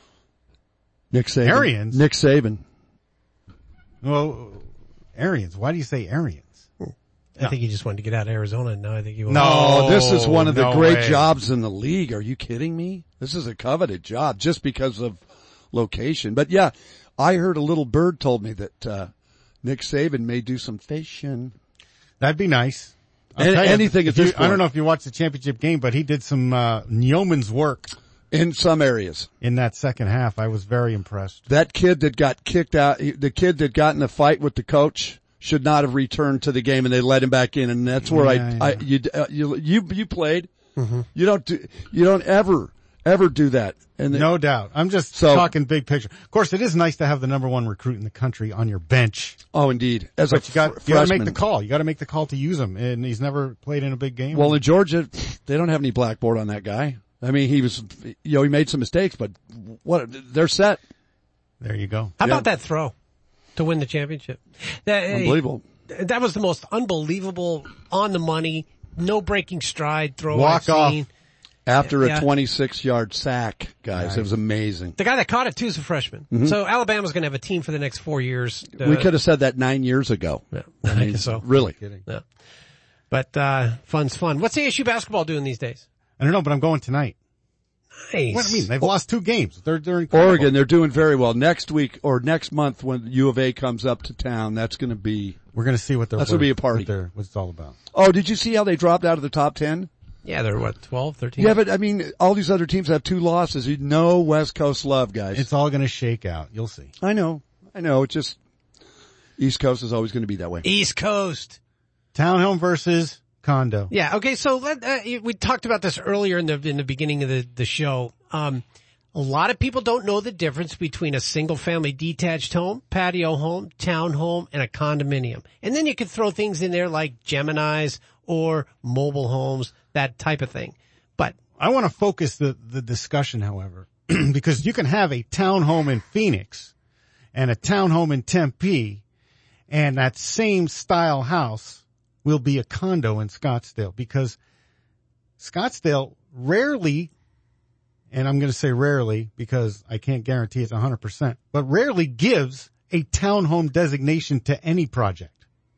Nick Saban. Arians? Nick Saban. Well, Arians. Why do you say Arians? I no. think he just wanted to get out of Arizona. No, I think he was. No, this is one of the no great way. jobs in the league. Are you kidding me? This is a coveted job just because of location. But yeah, I heard a little bird told me that, uh, Nick Saban may do some fishing. That'd be nice. Any, you, anything at this you, point. I don't know if you watched the championship game, but he did some, uh, yeoman's work. In some areas. In that second half, I was very impressed. That kid that got kicked out, the kid that got in a fight with the coach should not have returned to the game, and they let him back in. And that's where yeah, I, yeah. I, you, uh, you, you, you played. Mm-hmm. You don't do, you don't ever, ever do that. And the, no doubt. I'm just so, talking big picture. Of course, it is nice to have the number one recruit in the country on your bench. Oh, indeed. As but a you got, fr- you got to freshman. make the call. You got to make the call to use him, and he's never played in a big game. Well, in Georgia, they don't have any blackboard on that guy. I mean, he was, you know, he made some mistakes, but what, they're set. There you go. How yeah. about that throw to win the championship? That, Unbelievable. That was the most unbelievable, on the money, no breaking stride throw Walk I've off. seen. After Yeah. a twenty-six yard sack, guys. Right. It was amazing. The guy that caught it too is a freshman. Mhm. So Alabama's going to have a team for the next four years. Uh, we could have said that nine years ago. Yeah, I I mean, guess so. Really. Yeah. But, uh, fun's fun. What's A S U basketball doing these days? I don't know, but I'm going tonight. Nice. What do you mean? They've lost two games. They're, they're Oregon, incredible. they're doing very well. Next week or next month when U of A comes up to town, that's going to be. We're going to see what they're. That's going to be a what party. they're- What it's all about. Oh, did you see how they dropped out of the top ten? Yeah, they're what, twelve, thirteen? Yeah, but I mean, all these other teams have two losses. You know West Coast love, guys. It's all going to shake out. You'll see. I know. I know. It's just East Coast is always going to be that way. East Coast. Townhome versus condo. Yeah. Okay. So let, uh, we talked about this earlier in the in the beginning of the the show. Um, a lot of people don't know the difference between a single family detached home, patio home, townhome, and a condominium. And then you could throw things in there like Geminis or mobile homes, that type of thing. But I want to focus the, the discussion, however, because you can have a townhome in Phoenix and a townhome in Tempe, and that same style house will be a condo in Scottsdale, because Scottsdale rarely, and I'm going to say rarely because I can't guarantee it's one hundred percent, but rarely gives a townhome designation to any project.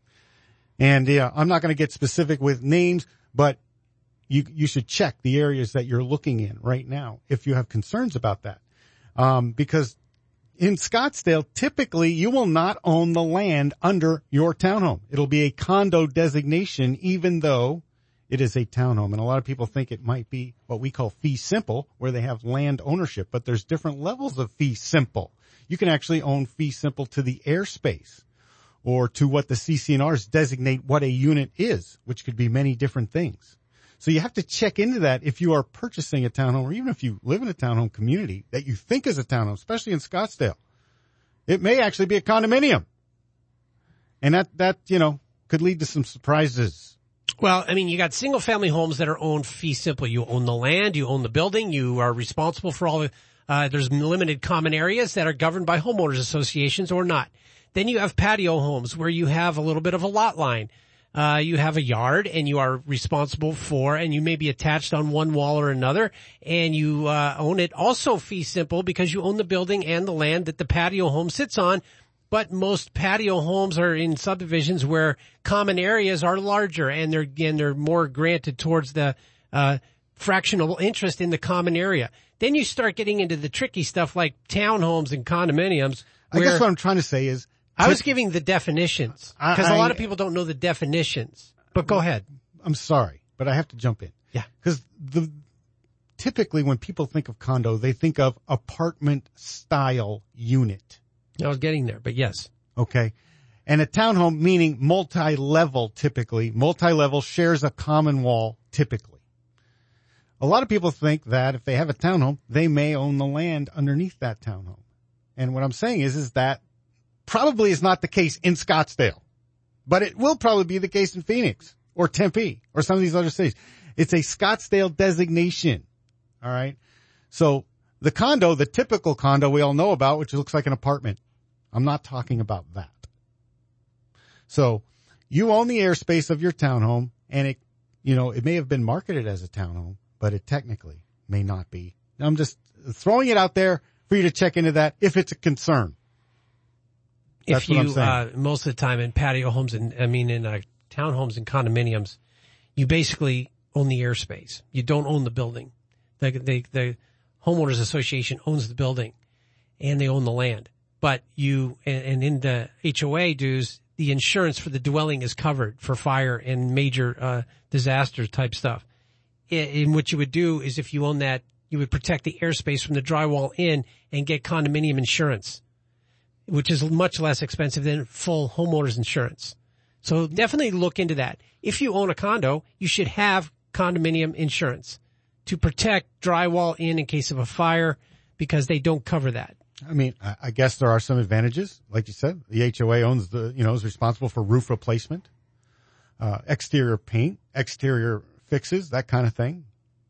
And yeah, I'm not going to get specific with names, but you you should check the areas that you're looking in right now if you have concerns about that. Um, because in Scottsdale, typically you will not own the land under your townhome. It'll be a condo designation, even though it is a townhome. And a lot of people think it might be what we call fee simple, where they have land ownership, but there's different levels of fee simple. You can actually own fee simple to the airspace, or to what the C C N Rs designate what a unit is, which could be many different things. So you have to check into that if you are purchasing a townhome, or even if you live in a townhome community that you think is a townhome, especially in Scottsdale. It may actually be a condominium. And that, that, you know, could lead to some surprises. Well, I mean, you got single family homes that are owned fee simple. You own the land, you own the building, you are responsible for all the, uh, there's limited common areas that are governed by homeowners associations or not. Then you have patio homes where you have a little bit of a lot line. Uh, you have a yard and you are responsible for, and you may be attached on one wall or another, and you, uh, own it also fee simple because you own the building and the land that the patio home sits on. But most patio homes are in subdivisions where common areas are larger, and they're, and they're more granted towards the, uh, fractional interest in the common area. Then you start getting into the tricky stuff like townhomes and condominiums. I guess what I'm trying to say is, I was giving the definitions because a lot of people don't know the definitions. But go ahead. I'm sorry, but I have to jump in. Yeah. Because the typically when people think of condo, they think of apartment style unit. I was getting there, but yes. Okay. And a townhome, meaning multi-level typically, multi-level shares a common wall typically. A lot of people think that if they have a townhome, they may own the land underneath that townhome. And what I'm saying is, is that probably is not the case in Scottsdale, but it will probably be the case in Phoenix or Tempe or some of these other cities. It's a Scottsdale designation. All right. So the condo, the typical condo we all know about, which looks like an apartment. I'm not talking about that. So you own the airspace of your townhome, and it, you know, it may have been marketed as a townhome, but it technically may not be. I'm just throwing it out there for you to check into that if it's a concern. That's If what I'm you, saying. uh, most of the time in patio homes and, I mean, in, uh, townhomes and condominiums, you basically own the airspace. You don't own the building. The, the, the homeowners association owns the building and they own the land. But you, and, and in the H O A dues, the insurance for the dwelling is covered for fire and major, uh, disaster type stuff. In, in what you would do is if you own that, you would protect the airspace from the drywall in and get condominium insurance, which is much less expensive than full homeowners insurance. So definitely look into that. If you own a condo, you should have condominium insurance to protect drywall in in case of a fire, because they don't cover that. I mean, I I guess there are some advantages. Like you said, the H O A owns the, you know, is responsible for roof replacement, uh, exterior paint, exterior fixes, that kind of thing.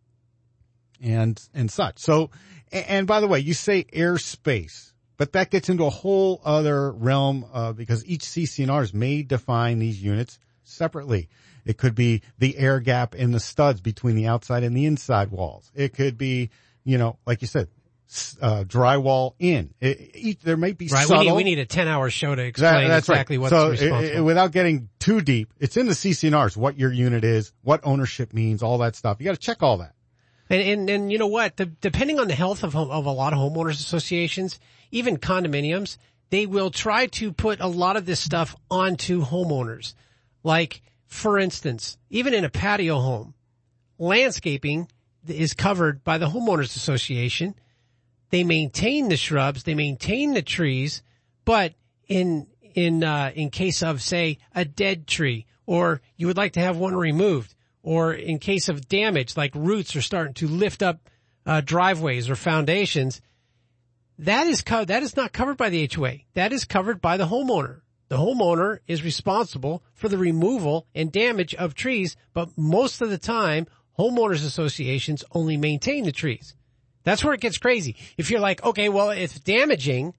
And, and such. So, and, and by the way, you say airspace, but that gets into a whole other realm, uh, because each C C N Rs may define these units separately. It could be the air gap in the studs between the outside and the inside walls. It could be, you know, like you said, uh, drywall in. It, each, there may be right, subtle. We need, we need a ten hour show to explain that, that's exactly right. what's so responsible. It, it, without getting too deep, it's in the C C N Rs, what your unit is, what ownership means, all that stuff. You got to check all that. And, and, and you know what? The, depending on the health of, home, of a lot of homeowners associations, even condominiums, they will try to put a lot of this stuff onto homeowners. Like, for instance, even in a patio home, landscaping is covered by the homeowners association. They maintain the shrubs, they maintain the trees, but in, in, uh, in case of, say, a dead tree, or you would like to have one removed, or in case of damage, like roots are starting to lift up, uh, driveways or foundations, that is co- that is not covered by the H O A. That is covered by the homeowner. The homeowner is responsible for the removal and damage of trees, but most of the time, homeowners associations only maintain the trees. That's where it gets crazy. If you're like, okay, well, it's damaging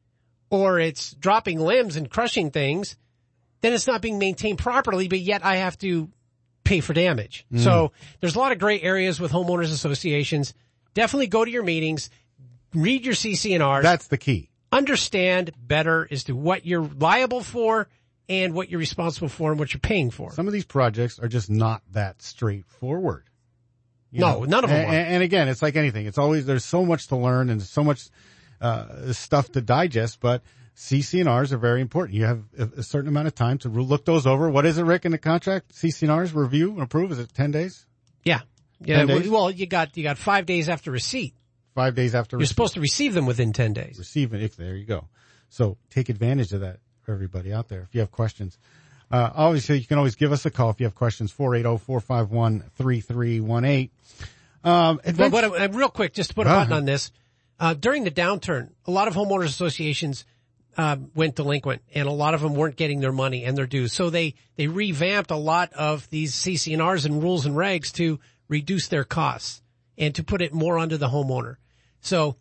or it's dropping limbs and crushing things, then it's not being maintained properly, but yet I have to pay for damage. Mm. So there's a lot of gray areas with homeowners associations. Definitely go to your meetings, read your C C N Rs. That's the key. Understand better as to what you're liable for and what you're responsible for and what you're paying for. Some of these projects are just not that straightforward. You no, know, none of them and, are. And again, it's like anything. It's always, there's so much to learn and so much, uh, stuff to digest, but C C N Rs are very important. You have a, a certain amount of time to look those over. What is it, Rick, in the contract? C C N Rs review and approve? Is it ten days? Yeah. Yeah. Well, you got, you got five days after receipt. Five days after You're receipt. supposed to receive them within ten days. Receive it. There you go. So take advantage of that for everybody out there. If you have questions, uh, obviously you can always give us a call if you have questions. four eight zero, four five one, three three one eight. Um, but, but uh, real quick, just to put a uh-huh. button on this, uh, during the downturn, a lot of homeowners associations, um, went delinquent and a lot of them weren't getting their money and their dues. So they, they revamped a lot of these C C N Rs and rules and regs to reduce their costs and to put it more under the homeowner. So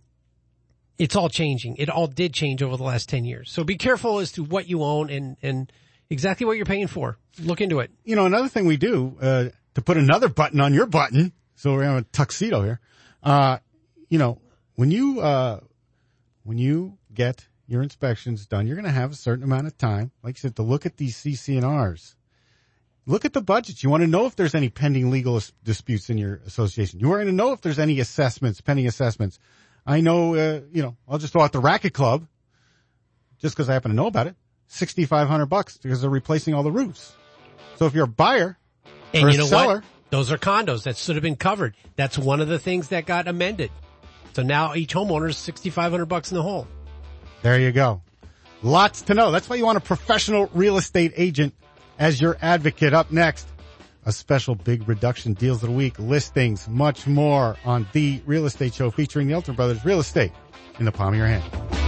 it's all changing. It all did change over the last ten years. So be careful as to what you own and, and exactly what you're paying for. Look into it. You know, another thing we do, uh, to put another button on your button, so we're having a tuxedo here, uh, you know, when you, uh, when you get your inspections done, you're going to have a certain amount of time, like you said, to look at these C C N Rs. Look at the budgets. You want to know if there's any pending legal disputes in your association. You want to know if there's any assessments, pending assessments. I know, uh, you know, I'll just throw out the Racket Club, just because I happen to know about it. sixty-five hundred bucks because they're replacing all the roofs. So if you're a buyer and or you a know seller, what? Those are condos that should have been covered. That's one of the things that got amended. So now each homeowner is sixty-five hundred bucks in the hole. there you go. Lots to know. That's why you want a professional real estate agent as your advocate. Up next, a special big reduction deals of the week, listings, much more on The Real Estate Show featuring the Elton Brothers. Real estate in the palm of your hand.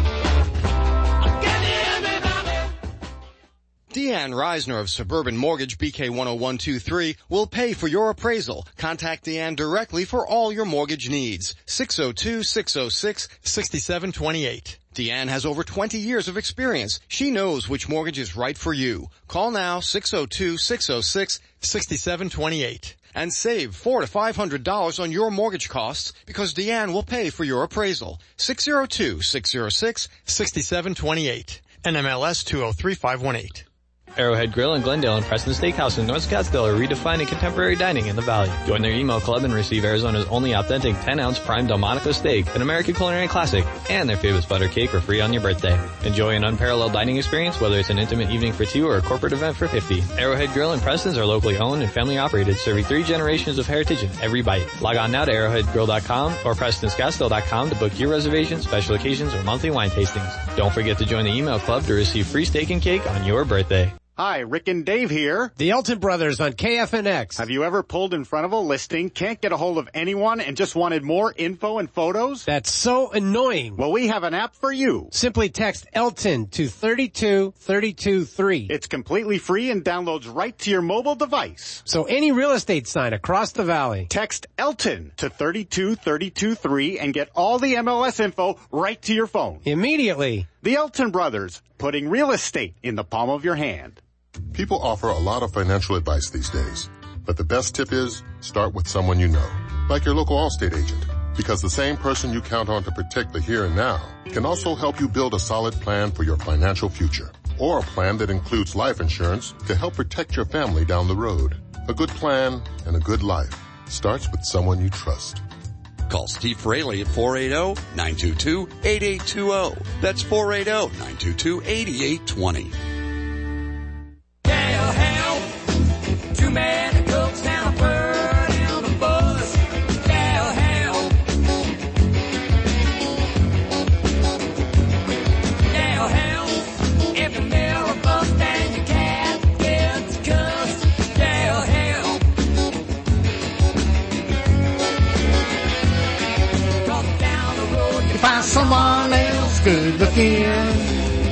Deanne Reisner of Suburban Mortgage B K one oh one two three will pay for your appraisal. Contact Deanne directly for all your mortgage needs. six oh two, six oh six, six seven two eight. Deanne has over twenty years of experience. She knows which mortgage is right for you. Call now, six oh two, six oh six, six seven two eight. And save four to five hundred dollars on your mortgage costs because Deanne will pay for your appraisal. six oh two, six oh six, six seven two eight. N M L S two oh three five one eight. Arrowhead Grill in Glendale and Preston Steakhouse in North Scottsdale are redefining contemporary dining in the Valley. Join their email club and receive Arizona's only authentic ten ounce prime Delmonico steak, an American culinary classic, and their famous butter cake for free on your birthday. Enjoy an unparalleled dining experience, whether it's an intimate evening for two or a corporate event for fifty. Arrowhead Grill and Preston's are locally owned and family operated, serving three generations of heritage in every bite. Log on now to arrowhead grill dot com or preston scottsdale dot com to book your reservations, special occasions, or monthly wine tastings. Don't forget to join the email club to receive free steak and cake on your birthday. Hi, Rick and Dave here. The Elton Brothers on K F N X. Have you ever pulled in front of a listing, can't get a hold of anyone, and just wanted more info and photos? That's so annoying. Well, we have an app for you. Simply text Elton to three two three two three. It's completely free and downloads right to your mobile device. So any real estate sign across the valley. Text Elton to three two three two three and get all the M L S info right to your phone. Immediately. The Elton Brothers, putting real estate in the palm of your hand. People offer a lot of financial advice these days, but the best tip is start with someone you know, like your local Allstate agent, because the same person you count on to protect the here and now can also help you build a solid plan for your financial future, or a plan that includes life insurance to help protect your family down the road. A good plan and a good life starts with someone you trust. Call Steve Fraley at four eight zero, nine two two, eight eight two zero. That's four eight zero, nine two two, eight eight two zero. Too many cooks down a bird in the bush. Hell, hell. Hell, hell. If you mirror bust and your cat gets cussed. Hell, hell. Come down the road, you Find someone else good looking.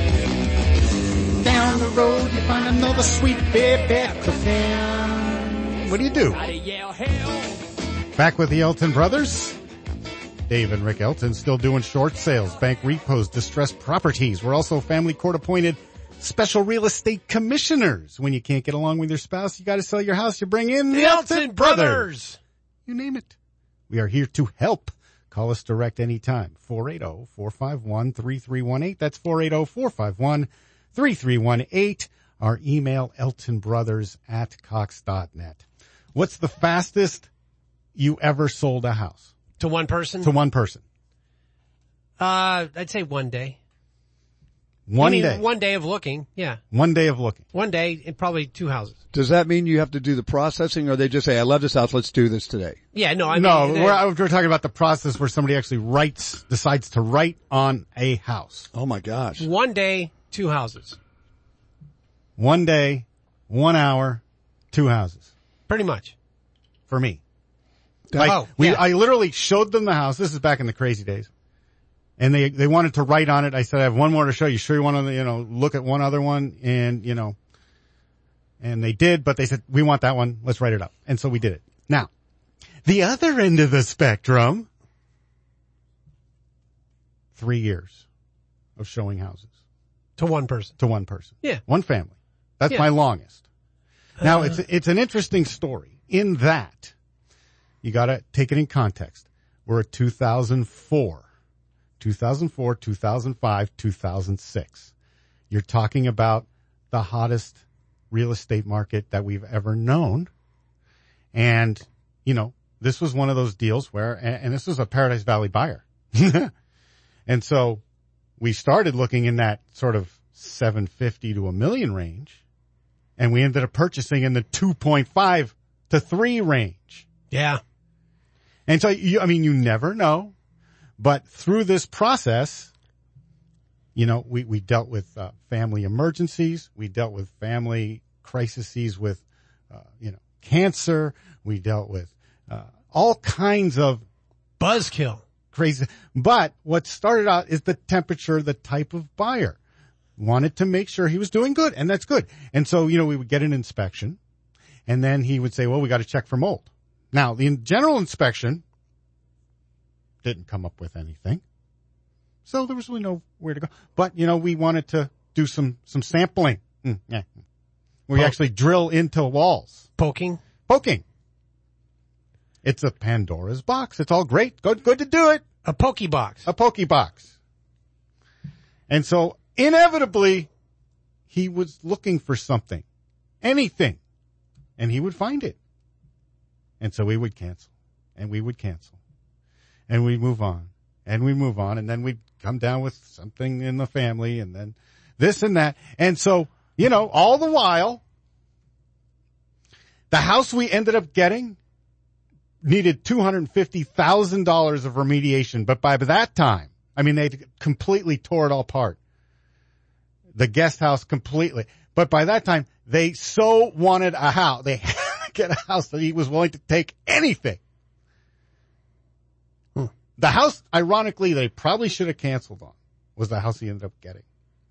Down the road, you find another sweet baby to film. What do you do? Back with the Elton brothers. Dave and Rick Elton still doing short sales, bank repos, distressed properties. We're also family court appointed special real estate commissioners. When you can't get along with your spouse, you got to sell your house. You bring in the, The Elton, Elton brothers. brothers. You name it. We are here to help. Call us direct anytime. four eight zero, four five one, three three one eight. That's four eight zero, four five one, three three one eight. Our email, eltonbrothers at cox dot net. What's the fastest you ever sold a house? To one person? To one person. Uh, I'd say one day. One You mean day. One day of looking, yeah. One day of looking. One day, and probably two houses. Does that mean you have to do the processing, or they just say, I love this house, let's do this today? Yeah, no, I mean... no, they- we're, we're talking about the process where somebody actually writes, decides to write on a house. Oh my gosh. One day, two houses. One day, one hour, two houses. Pretty much. For me. Like, Oh, we, yeah. I literally showed them the house. This is back in the crazy days. And they, they wanted to write on it. I said, I have one more to show you. Sure you want to, you know, look at one other one? And, you know, and they did, but they said, we want that one. Let's write it up. And so we did it. Now, the other end of the spectrum, three years of showing houses. To one person. To one person. Yeah. One family. That's Yeah. my longest. Now, Uh. it's, it's an interesting story in that you gotta take it in context. We're at two thousand four. two thousand four, two thousand five, two thousand six. You're talking about the hottest real estate market that we've ever known. And, you know, this was one of those deals where, and, and this was a Paradise Valley buyer. And so we started looking in that sort of seven fifty to a million range, and we ended up purchasing in the two point five to three range. Yeah. And so, you, I mean, you never know, but through this process, you know, we, we dealt with uh, family emergencies. We dealt with family crises with, uh, you know, cancer. We dealt with uh, all kinds of buzzkill. Crazy. But what started out is the temperature, the type of buyer. Wanted to make sure he was doing good, and that's good. And so, you know, we would get an inspection, and then he would say, well, we got to check for mold. Now, the general inspection didn't come up with anything. So there was really nowhere to go. But, you know, we wanted to do some, some sampling. Mm, yeah. We Poke. actually drill into walls. Poking? Poking. It's a Pandora's box. It's all great. Good, good to do it. A pokey box. A pokey box. And so inevitably he was looking for something, anything, and he would find it. And so we would cancel and we would cancel and we'd move on and we move on. And then we'd come down with something in the family and then this and that. And so, you know, all the while, the house we ended up getting needed two hundred fifty thousand dollars of remediation. But by that time, I mean, they completely tore it all apart. The guest house completely. But by that time, they so wanted a house. They had to get a house that he was willing to take anything. Hmm. The house, ironically, they probably should have canceled on was the house he ended up getting.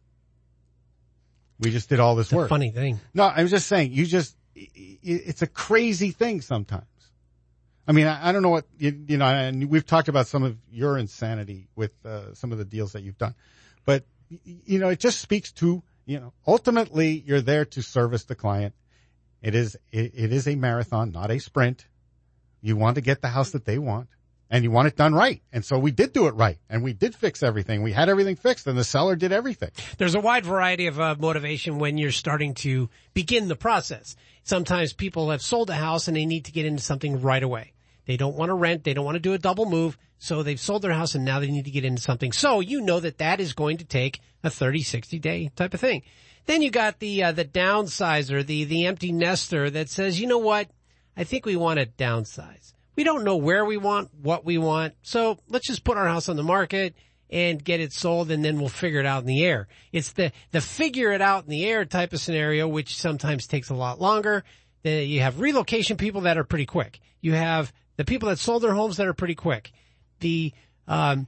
We just did all this It's a work. funny thing. No, I'm just saying, you just, it's a crazy thing sometimes. I mean, I, I don't know what, you, you know, and we've talked about some of your insanity with uh, some of the deals that you've done. But, you know, it just speaks to, you know, ultimately you're there to service the client. It is, it, it is a marathon, not a sprint. You want to get the house that they want and you want it done right. And so we did do it right and we did fix everything. We had everything fixed and the seller did everything. There's a wide variety of uh, motivation when you're starting to begin the process. Sometimes people have sold a house and they need to get into something right away. They don't want to rent. They don't want to do a double move. So they've sold their house and now they need to get into something. So you know that that is going to take a thirty, sixty day type of thing. Then you got the, uh, the downsizer, the, the empty nester that says, you know what? I think we want to downsize. We don't know where we want, what we want. So let's just put our house on the market and get it sold and then we'll figure it out in the air. It's the, the figure it out in the air type of scenario, which sometimes takes a lot longer. The, you have relocation people that are pretty quick. You have the people that sold their homes that are pretty quick. The, um,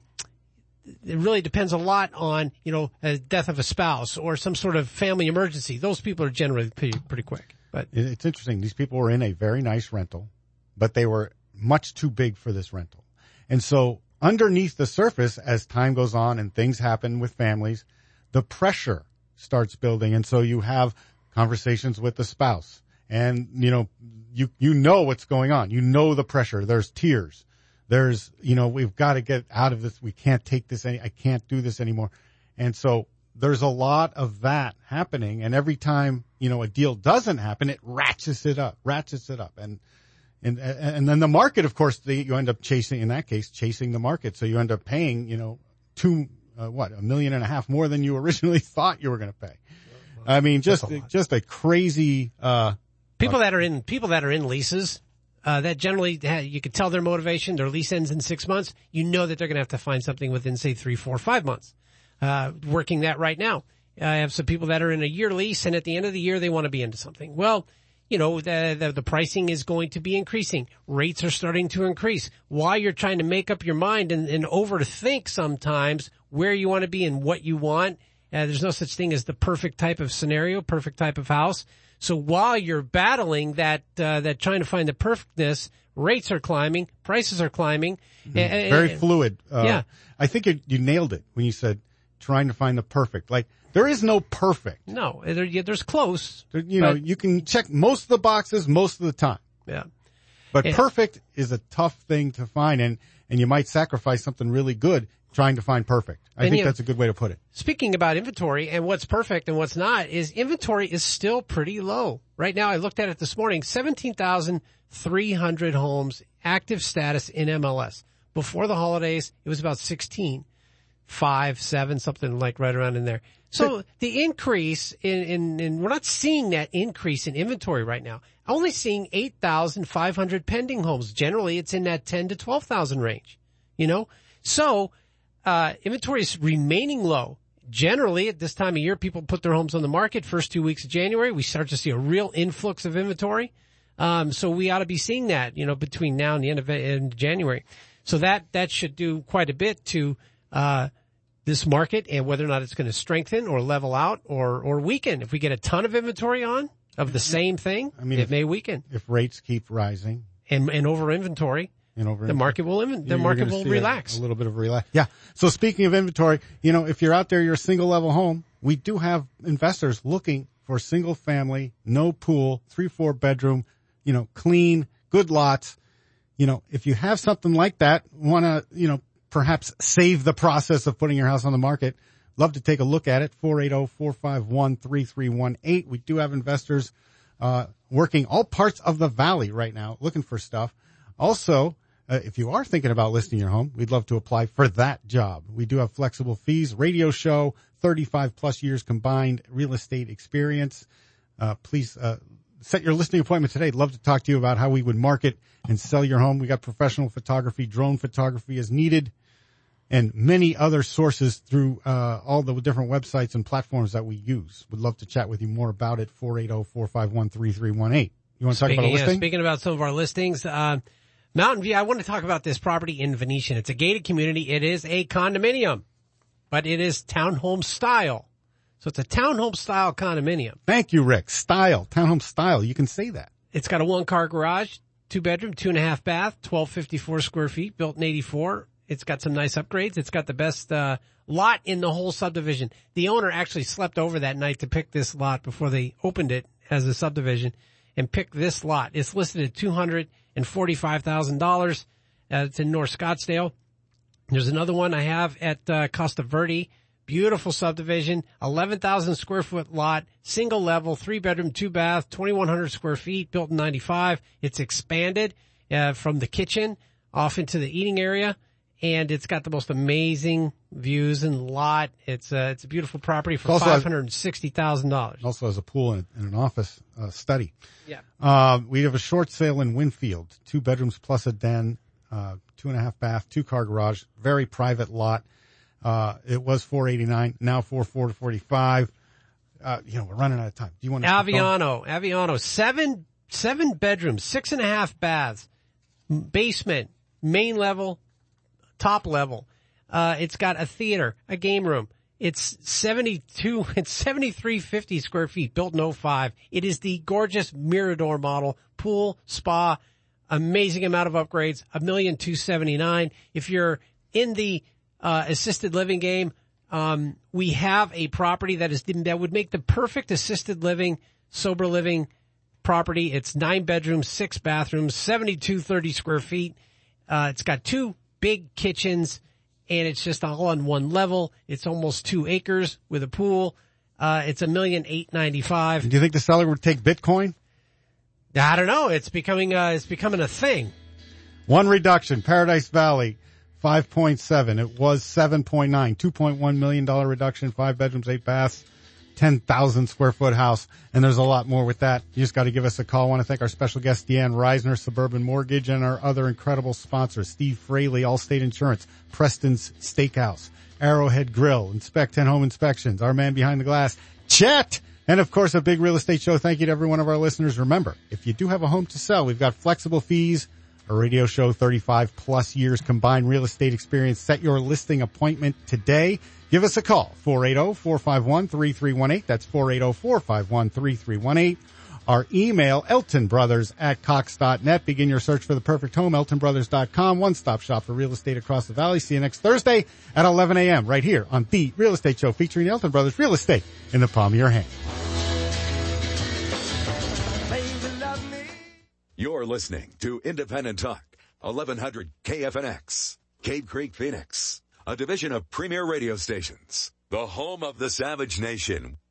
it really depends a lot on, you know, a death of a spouse or some sort of family emergency. Those people are generally pretty, pretty quick. But it's interesting. These people were in a very nice rental, but they were much too big for this rental. And so underneath the surface, as time goes on and things happen with families, the pressure starts building. And so you have conversations with the spouse and, you know, you, you know what's going on. You know the pressure. There's tears. There's, you know, we've got to get out of this. We can't take this any, I can't do this anymore. And so there's a lot of that happening. And every time, you know, a deal doesn't happen, it ratchets it up, ratchets it up. And, and, and then the market, of course, the, you end up chasing, in that case, chasing the market. So you end up paying, you know, two, uh, what, a million and a half more than you originally thought you were going to pay. I mean, just, a just a crazy, uh, people that are in, people that are in leases, uh, that generally, you could tell their motivation, their lease ends in six months. You know that they're going to have to find something within, say, three, four, five months. Uh, working that right now. I have some people that are in a year lease and at the end of the year they want to be into something. Well, you know, the, the, the pricing is going to be increasing. Rates are starting to increase. While you're trying to make up your mind and, and overthink sometimes where you want to be and what you want, uh, there's no such thing as the perfect type of scenario, perfect type of house. So while you're battling that, uh, that trying to find the perfectness, rates are climbing, prices are climbing. Mm-hmm. And, Very and, fluid. Uh, yeah. I think you, you nailed it when you said, trying to find the perfect. Like, there is no perfect. No, there, yeah, there's close. There, you know, you can check most of the boxes most of the time. Yeah. But and, perfect is a tough thing to find, and, and you might sacrifice something really good trying to find perfect. I think you, that's a good way to put it. Speaking about inventory and what's perfect and what's not, is inventory is still pretty low. Right now, I looked at it this morning, seventeen thousand three hundred homes, active status in M L S. Before the holidays, it was about sixteen. Five, seven, something like right around in there. So the increase in, in, in, we're not seeing that increase in inventory right now. Only seeing eight thousand five hundred pending homes. Generally, it's in that ten to twelve thousand range, you know? So, uh, inventory is remaining low. Generally, at this time of year, people put their homes on the market. First two weeks of January, we start to see a real influx of inventory. Um, so we ought to be seeing that, you know, between now and the end of, end of January. So that, that should do quite a bit to, uh, this market and whether or not it's going to strengthen or level out or, or weaken. If we get a ton of inventory on of the same thing, I mean, it if, may weaken. If rates keep rising and, and over inventory, and over the market will, the market will relax. A, a little bit of relax. Yeah. So speaking of inventory, you know, if you're out there, you're a single level home, we do have investors looking for single family, no pool, three, four bedroom, you know, clean, good lots. You know, if you have something like that, want to, you know, perhaps save the process of putting your house on the market, love to take a look at it. four eight zero, four five one, three three one eight. We do have investors uh working all parts of the valley right now looking for stuff. Also, uh, if you are thinking about listing your home, we'd love to apply for that job. We do have flexible fees, radio show, thirty-five plus years combined real estate experience. Uh please uh set your listing appointment today. I'd love to talk to you about how we would market and sell your home. We got professional photography, drone photography as needed, and many other sources through uh all the different websites and platforms that we use. Would love to chat with you more about it. four eight zero, four five one, three three one eight. You want to talk speaking, about a listing? Yeah, speaking about some of our listings, uh, Mountain View, I want to talk about this property in Venetian. It's a gated community. It is a condominium, but it is townhome style. So it's a townhome style condominium. Thank you, Rick. Style, townhome style. You can say that. It's got a one car garage, two bedroom, two and a half bath, twelve fifty-four square feet, built in eighty-four. It's got some nice upgrades. It's got the best, uh, lot in the whole subdivision. The owner actually slept over that night to pick this lot before they opened it as a subdivision and picked this lot. It's listed at two hundred forty-five thousand dollars. Uh, it's in North Scottsdale. There's another one I have at uh, Costa Verde. Beautiful subdivision, eleven thousand square foot lot, single level, three bedroom, two bath, twenty-one hundred square feet, built in ninety-five. It's expanded uh, from the kitchen off into the eating area, and it's got the most amazing views and lot. It's a, it's a beautiful property for five hundred sixty thousand dollars. Also has a pool and, and an office uh, study. Yeah. Uh, we have a short sale in Winfield, two bedrooms plus a den, uh, two and a half bath, two car garage, very private lot. Uh, it was four eighty-nine, now four forty-five. Uh, you know, we're running out of time. Do you want to? Aviano, Aviano, seven, seven bedrooms, six and a half baths, basement, main level, top level. Uh, it's got a theater, a game room. It's seventy-two, it's seventy-three fifty square feet, built in oh five. It is the gorgeous Mirador model, pool, spa, amazing amount of upgrades, a million two seventy-nine. If you're in the Uh, assisted living game, um, we have a property that is, that would make the perfect assisted living, sober living property. It's nine bedrooms, six bathrooms, seventy-two thirty square feet. Uh, it's got two big kitchens and it's just all on one level. It's almost two acres with a pool. Uh, it's a million eight ninety-five. Do you think the seller would take Bitcoin? I don't know. It's becoming, uh, it's becoming a thing. One reduction, Paradise Valley. five point seven. It was seven point nine. two point one million dollars reduction, five bedrooms, eight baths, ten thousand square foot house. And there's a lot more with that. You just got to give us a call. I want to thank our special guest, Deanne Reisner, Suburban Mortgage, and our other incredible sponsors, Steve Fraley, Allstate Insurance, Preston's Steakhouse, Arrowhead Grill, Inspect ten Home Inspections, our man behind the glass, Chet, and of course a big real estate show. Thank you to every one of our listeners. Remember, if you do have a home to sell, we've got flexible fees, a radio show, thirty-five plus years combined real estate experience. Set your listing appointment today. Give us a call, four eight zero, four five one, three three one eight. That's four eight zero, four five one, three three one eight. Our email, elton brothers at cox dot net. Begin your search for the perfect home, elton brothers dot com. One-stop shop for real estate across the valley. See you next Thursday at eleven a.m. right here on The Real Estate Show, featuring Elton Brothers Real Estate in the palm of your hand. You're listening to Independent Talk, eleven hundred K F N X, Cave Creek, Phoenix, a division of Premier Radio Stations, the home of the Savage Nation.